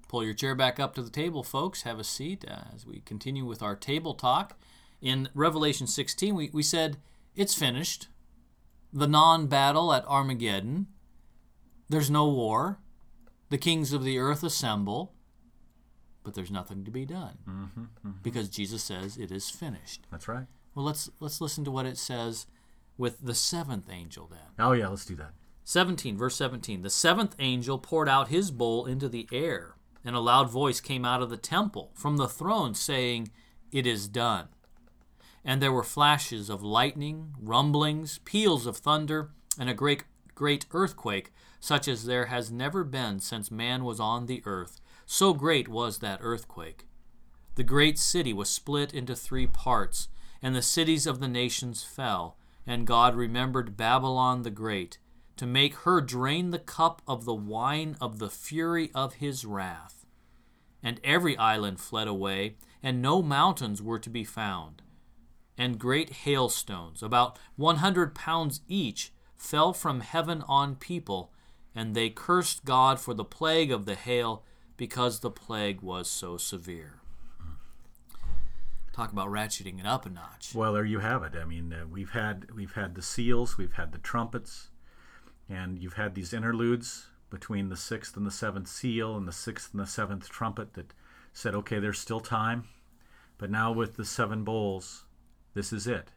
Pull your chair back up to the table, folks. Have a seat as we continue with our table talk. In Revelation 16, we said it's finished. The non-battle at Armageddon. There's no war. The kings of the earth assemble. But there's nothing to be done. Because Jesus says it is finished. That's right. Well, let's listen to what it says with the seventh angel then. Oh, yeah, let's do that. 17, verse 17. The seventh angel poured out his bowl into the air, and a loud voice came out of the temple from the throne saying, "It is done." And there were flashes of lightning, rumblings, peals of thunder, and a great earthquake, such as there has never been since man was on the earth. So great was that earthquake. The great city was split into 3 parts, and the cities of the nations fell. And God remembered Babylon the Great, to make her drain the cup of the wine of the fury of his wrath. And every island fled away, and no mountains were to be found. And great hailstones, about 100 pounds each, fell from heaven on people, and they cursed God for the plague of the hail, because the plague was so severe. Talk about ratcheting it up a notch. Well, there you have it. I mean, we've had the seals, we've had the trumpets, and you've had these interludes between the 6th and the 7th seal and the 6th and the 7th trumpet that said, okay, there's still time. But now with the 7 bowls, this is it.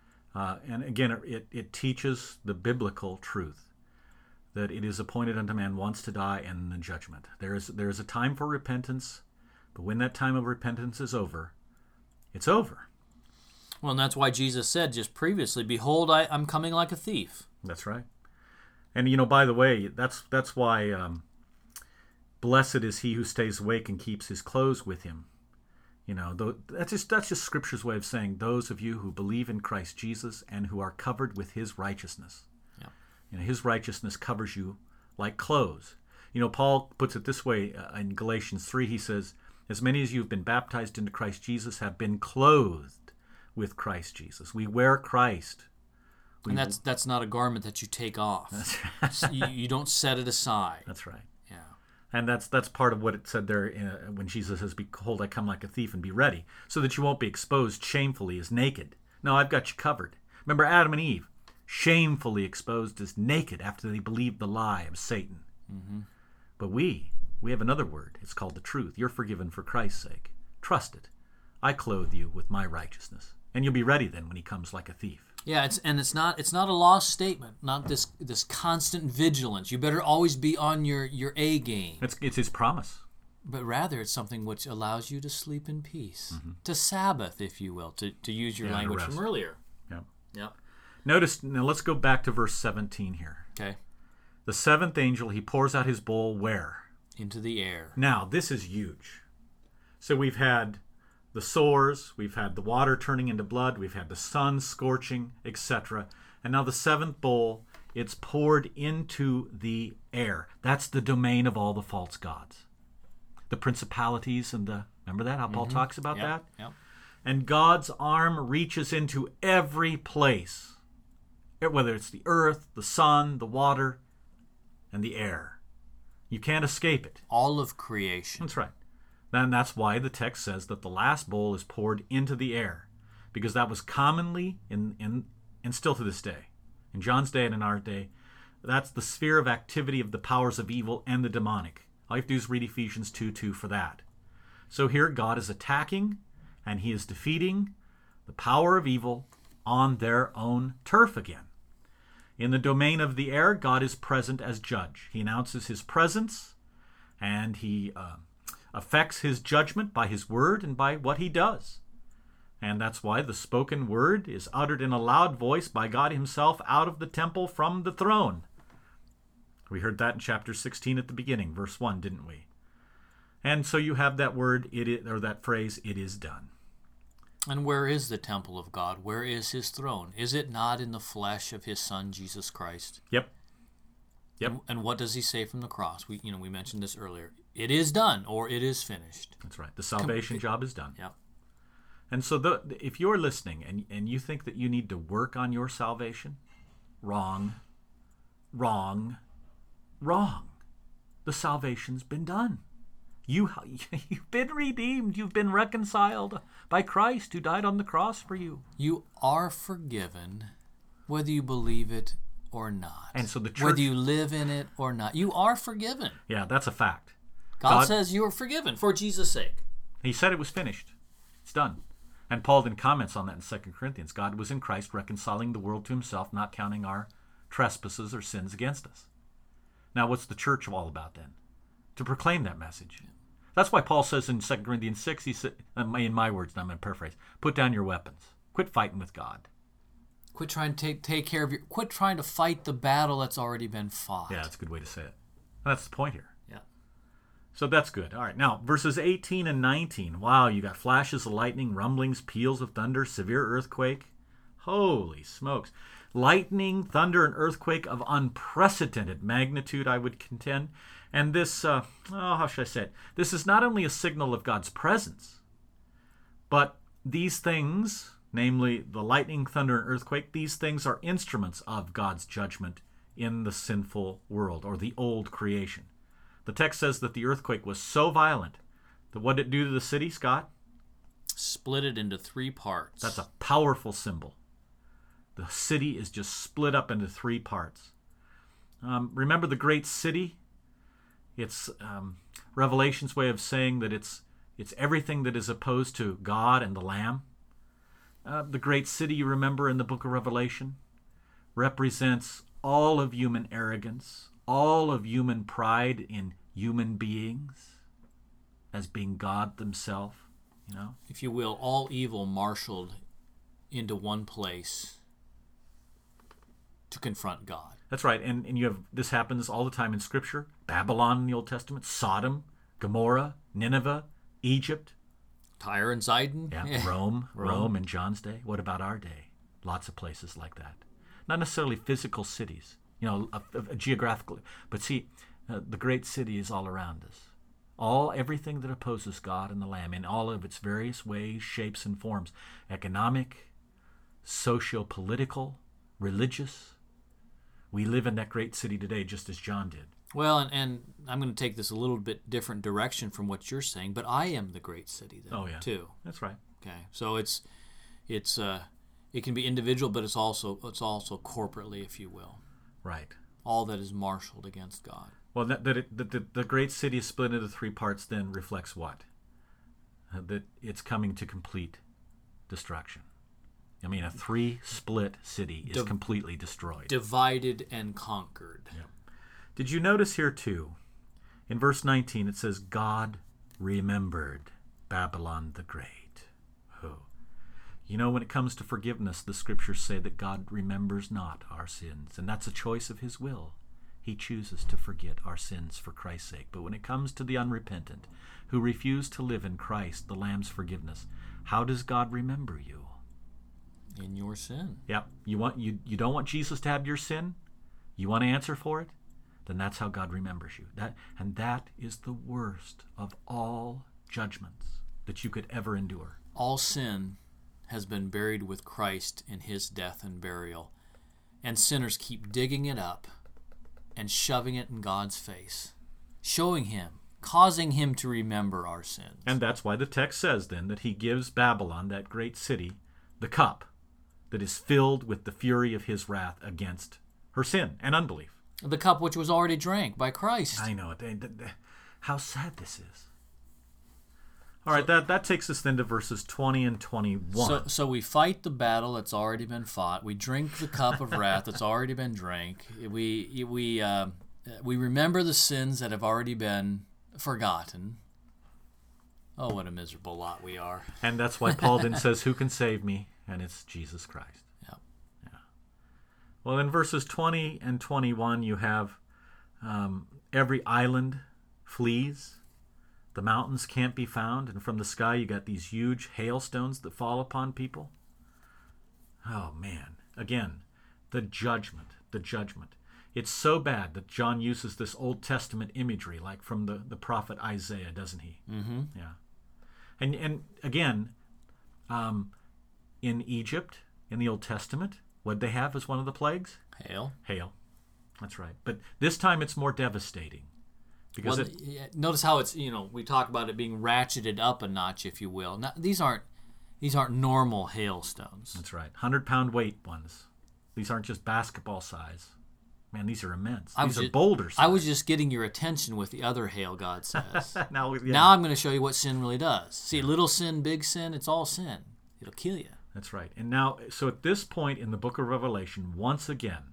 And again, it teaches the biblical truth that it is appointed unto man once to die and the judgment. There is a time for repentance, but when that time of repentance is over, it's over. Well, and that's why Jesus said just previously, "Behold, I'm coming like a thief." That's right. And, by the way, that's why blessed is he who stays awake and keeps his clothes with him. That's just Scripture's way of saying those of you who believe in Christ Jesus and who are covered with his righteousness. Yeah. His righteousness covers you like clothes. Paul puts it this way in Galatians 3. He says, as many as you have been baptized into Christ Jesus have been clothed with Christ Jesus. We wear Christ. And that's not a garment that you take off. You don't set it aside. That's right. Yeah. And that's part of what it said there when Jesus says, "Behold, I come like a thief, and be ready," so that you won't be exposed shamefully as naked. No, I've got you covered. Remember Adam and Eve, shamefully exposed as naked after they believed the lie of Satan. Mm-hmm. But we have another word. It's called the truth. You're forgiven for Christ's sake. Trust it. I clothe you with my righteousness. And you'll be ready then when he comes like a thief. Yeah, it's not a lost statement, not this constant vigilance. You better always be on your A game. It's his promise. But rather it's something which allows you to sleep in peace, to Sabbath, if you will, to use your language from earlier. Yeah. Notice, now let's go back to verse 17 here. Okay. The 7th angel, he pours out his bowl where? Into the air. Now, this is huge. So we've had the sores, we've had the water turning into blood, we've had the sun scorching, etc. And now the 7th bowl, it's poured into the air. That's the domain of all the false gods. The principalities and remember that, how Paul talks about that? Yep. And God's arm reaches into every place, whether it's the earth, the sun, the water, and the air. You can't escape it. All of creation. That's right. And that's why the text says that the last bowl is poured into the air, because that was commonly, and still to this day, in John's day and in our day, that's the sphere of activity of the powers of evil and the demonic. All you have to do is read Ephesians 2:2 for that. So here God is attacking, and he is defeating the power of evil on their own turf again. In the domain of the air, God is present as judge. He announces his presence, and he affects his judgment by his word and by what he does. And that's why the spoken word is uttered in a loud voice by God himself out of the temple from the throne. We heard that in chapter 16 at the beginning, verse 1, didn't we? And so you have that word, that phrase, "it is done." And where is the temple of God? Where is his throne? Is it not in the flesh of his Son, Jesus Christ? Yep. And what does he say from the cross? We mentioned this earlier. It is done, or it is finished. That's right. The salvation job is done. Yep. And so if you're listening and you think that you need to work on your salvation, wrong. The salvation's been done. You've been redeemed. You've been reconciled by Christ who died on the cross for you. You are forgiven whether you believe it or not. And so the church... Whether you live in it or not. You are forgiven. Yeah, that's a fact. God says you are forgiven for Jesus' sake. He said it was finished. It's done. And Paul then comments on that in 2 Corinthians. God was in Christ reconciling the world to himself, not counting our trespasses or sins against us. Now, what's the church all about then? To proclaim that message. That's why Paul says in 2 Corinthians 6, he said, in my words, and I'm going to paraphrase, put down your weapons. Quit fighting with God. Quit trying to take care of quit trying to fight the battle that's already been fought. Yeah, that's a good way to say it. That's the point here. Yeah. So that's good. All right, now, verses 18 and 19. Wow, you got flashes of lightning, rumblings, peals of thunder, severe earthquake. Holy smokes. Lightning, thunder, and earthquake of unprecedented magnitude, I would contend. And this, how should I say it? This is not only a signal of God's presence, but these things, namely the lightning, thunder, and earthquake, these things are instruments of God's judgment in the sinful world, or the old creation. The text says that the earthquake was so violent that what did it do to the city, Scott? Split it into 3 parts. That's a powerful symbol. The city is just split up into 3 parts. Remember the great city? It's Revelation's way of saying that it's everything that is opposed to God and the Lamb. The great city, you remember in the book of Revelation, represents all of human arrogance, all of human pride in human beings as being God themselves, you know? If you will, all evil marshaled into one place to confront God. That's right, and you have this happens all the time in Scripture. Babylon in the Old Testament, Sodom, Gomorrah, Nineveh, Egypt. Tyre and Sidon. Yeah, Rome in John's day. What about our day? Lots of places like that. Not necessarily physical cities, geographically. But see, the great city is all around us. Everything that opposes God and the Lamb in all of its various ways, shapes, and forms. Economic, socio-political, religious. We live in that great city today just as John did. Well, and I'm going to take this a little bit different direction from what you're saying, but I am the great city then, too. That's right. Okay, so it can be individual, but it's also corporately, if you will. Right. All that is marshaled against God. Well, the great city is split into 3 parts then reflects what? That it's coming to complete destruction. I mean, a 3-split city is completely destroyed. Divided and conquered. Yep. Did you notice here, too, in verse 19, it says, God remembered Babylon the Great. Oh. You know, when it comes to forgiveness, the Scriptures say that God remembers not our sins, and that's a choice of His will. He chooses to forget our sins for Christ's sake. But when it comes to the unrepentant, who refuse to live in Christ, the Lamb's forgiveness, how does God remember you? In your sin. Yep. You don't want Jesus to have your sin? You want to answer for it? Then that's how God remembers you. That is the worst of all judgments that you could ever endure. All sin has been buried with Christ in His death and burial, and sinners keep digging it up and shoving it in God's face, showing Him, causing Him to remember our sins. And that's why the text says then that He gives Babylon, that great city, the cup that is filled with the fury of His wrath against her sin and unbelief. The cup which was already drank by Christ. I know it. How sad this is. All right, that takes us then to verses 20 and 21. So we fight the battle that's already been fought. We drink the cup of wrath that's already been drank. We remember the sins that have already been forgotten. Oh, what a miserable lot we are. And that's why Paul then says, who can save me? And it's Jesus Christ. Yep. Yeah. Well, in verses 20 and 21, you have every island flees. The mountains can't be found. And from the sky, you got these huge hailstones that fall upon people. Oh, man. Again, the judgment. It's so bad that John uses this Old Testament imagery, like from the prophet Isaiah, doesn't he? Mm-hmm. Yeah. And again, in Egypt, in the Old Testament, what they have as one of the plagues? Hail. That's right. But this time it's more devastating. Because Well, notice how it's, we talk about it being ratcheted up a notch, if you will. Now, these aren't normal hailstones. that's right. 100-pound weight ones. These aren't just basketball size. Man, these are immense. These are boulder size. I was just getting your attention with the other hail, God says. Now I'm going to show you what sin really does. See, little sin, big sin, it's all sin. It'll kill you. That's right. And now, so at this point in the book of Revelation, once again,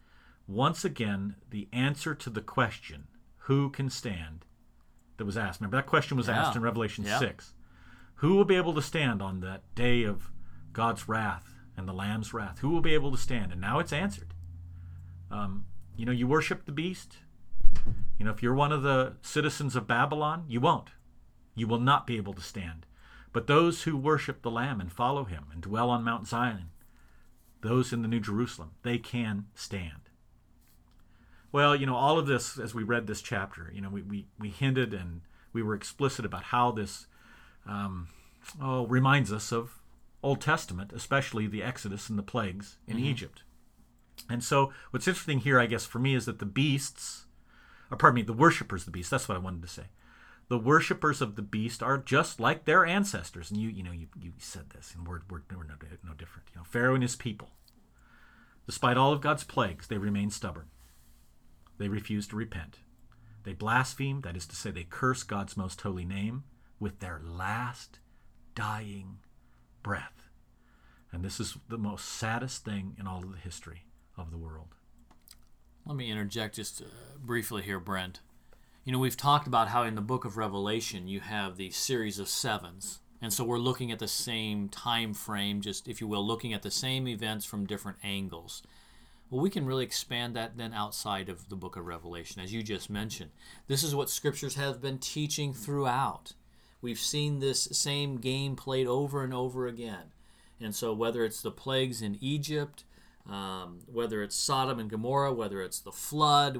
the answer to the question, who can stand, that was asked. Remember, that question was asked in Revelation 6. Who will be able to stand on that day of God's wrath and the Lamb's wrath? Who will be able to stand? And now it's answered. You worship the beast. If you're one of the citizens of Babylon, you won't. You will not be able to stand. But those who worship the Lamb and follow him and dwell on Mount Zion, those in the New Jerusalem, they can stand. Well, all of this, as we read this chapter, we hinted and we were explicit about how this reminds us of Old Testament, especially the Exodus and the plagues in Egypt. And so what's interesting here, I guess, for me, is that the worshipers of the beast, that's what I wanted to say. The worshipers of the beast are just like their ancestors. And you said this, and we're no different. Pharaoh and his people, despite all of God's plagues, they remain stubborn. They refuse to repent. They blaspheme, that is to say, they curse God's most holy name with their last dying breath. And this is the most saddest thing in all of the history of the world. Let me interject just briefly here, Brent. We've talked about how in the book of Revelation you have the series of sevens. And so we're looking at the same time frame, just, if you will, looking at the same events from different angles. Well, we can really expand that then outside of the book of Revelation, as you just mentioned. This is what scriptures have been teaching throughout. We've seen this same game played over and over again. And so whether it's the plagues in Egypt, whether it's Sodom and Gomorrah, whether it's the flood,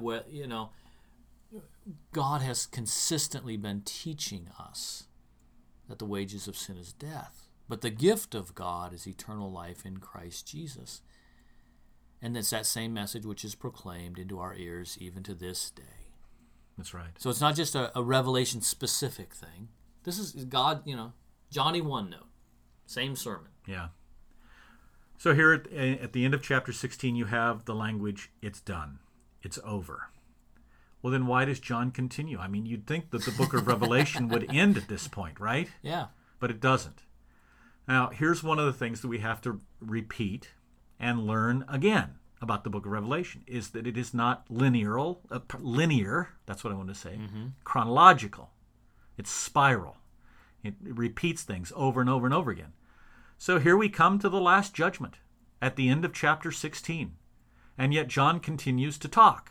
God has consistently been teaching us that the wages of sin is death. But the gift of God is eternal life in Christ Jesus. And it's that same message which is proclaimed into our ears even to this day. That's right. So it's not just a Revelation-specific thing. This is God, Johnny One Note. Same sermon. Yeah. So here at the end of chapter 16, you have the language, it's done. It's over. Well, then why does John continue? I mean, you'd think that the book of Revelation would end at this point, right? Yeah. But it doesn't. Now, here's one of the things that we have to repeat and learn again about the book of Revelation, is that it is not linear, that's what I want to say, chronological. It's spiral. It repeats things over and over and over again. So here we come to the last judgment at the end of chapter 16. And yet John continues to talk.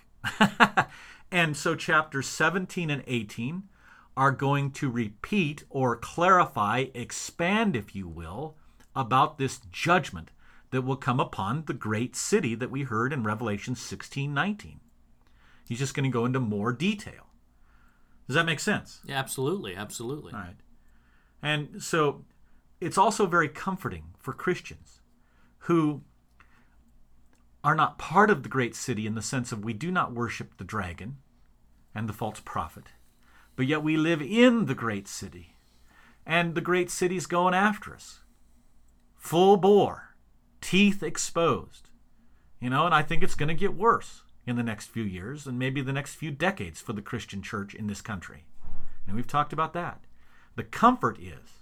And so chapters 17 and 18 are going to repeat or clarify, expand, if you will, about this judgment that will come upon the great city that we heard in Revelation 16:19. He's just going to go into more detail. Does that make sense? Yeah, absolutely, absolutely. All right. And so it's also very comforting for Christians who are not part of the great city in the sense of we do not worship the dragon and the false prophet, but yet we live in the great city, and the great city's going after us. Full bore, teeth exposed. And I think it's going to get worse in the next few years and maybe the next few decades for the Christian church in this country. And we've talked about that. The comfort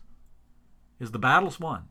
is the battle's won.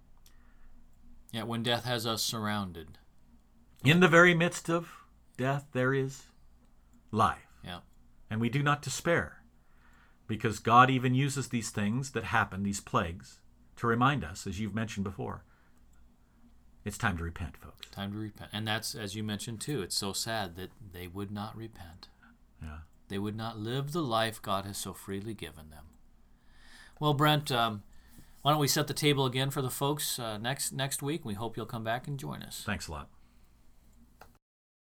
Yeah, when death has us surrounded. In the very midst of death, there is life. Yeah. And we do not despair, because God even uses these things that happen, these plagues, to remind us, as you've mentioned before, it's time to repent, folks. Time to repent. And that's, as you mentioned too, it's so sad that they would not repent. Yeah. They would not live the life God has so freely given them. Well, Brent, why don't we set the table again for the folks next week? We hope you'll come back and join us. Thanks a lot.